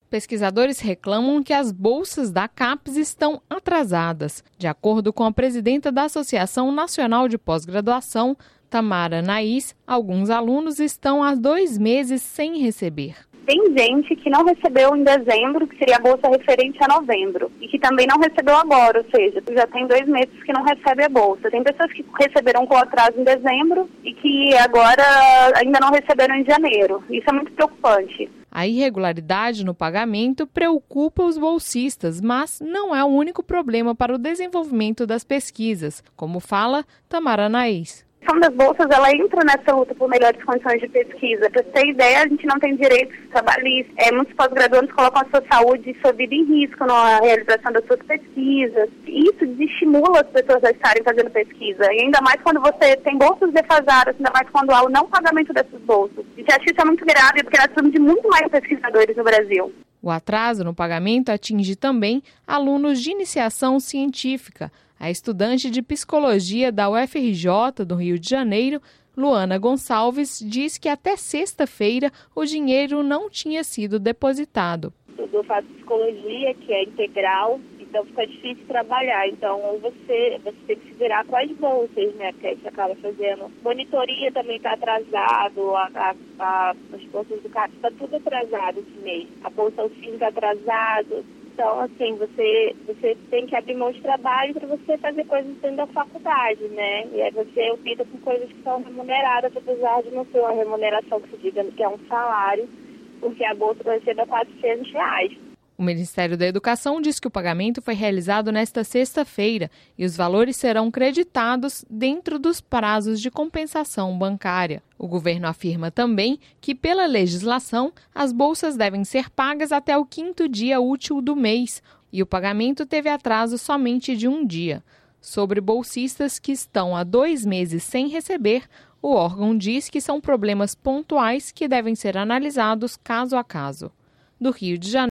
Pesquisadores reclamam que as bolsas da CAPES estão atrasadas. De acordo com a presidenta da Associação Nacional de Pós-Graduação, Tamara Naís, alguns alunos estão há 2 meses sem receber. Tem gente que não recebeu em dezembro, que seria a bolsa referente a novembro, e que também não recebeu agora, ou seja, já tem 2 meses que não recebe a bolsa. Tem pessoas que receberam com atraso em dezembro e que agora ainda não receberam em janeiro. Isso é muito preocupante. A irregularidade no pagamento preocupa os bolsistas, mas não é o único problema para o desenvolvimento das pesquisas, como fala Tamara Naís. A questão das bolsas, ela entra nessa luta por melhores condições de pesquisa. Para você ter ideia, a gente não tem direitos trabalhistas. Muitos pós-graduandos colocam a sua saúde e sua vida em risco na realização das suas pesquisas. Isso desestimula as pessoas a estarem fazendo pesquisa. E ainda mais quando você tem bolsas defasadas, ainda mais quando há o não pagamento dessas bolsas. E acho que isso é muito grave, porque nós precisamos de muito mais pesquisadores no Brasil. O atraso no pagamento atinge também alunos de iniciação científica. A estudante de psicologia da UFRJ do Rio de Janeiro, Luana Gonçalves, diz que até sexta-feira o dinheiro não tinha sido depositado. Eu faço psicologia, que é integral, então fica difícil trabalhar. Então você tem que se virar com as bolsas, né? Porque aí você acaba fazendo. Monitoria também está atrasado, as bolsas do CAPES está tudo atrasado esse mês. A bolsa auxílio está atrasado. Então, assim, você tem que abrir mão de trabalho para você fazer coisas dentro da faculdade, né? E aí você opta por coisas que são remuneradas, apesar de não ser uma remuneração que se diga que é um salário, porque a bolsa vai ser de R$400. O Ministério da Educação diz que o pagamento foi realizado nesta sexta-feira e os valores serão creditados dentro dos prazos de compensação bancária. O governo afirma também que, pela legislação, as bolsas devem ser pagas até o 5º dia útil do mês e o pagamento teve atraso somente de 1 dia. Sobre bolsistas que estão há 2 meses sem receber, o órgão diz que são problemas pontuais que devem ser analisados caso a caso. Do Rio de Janeiro.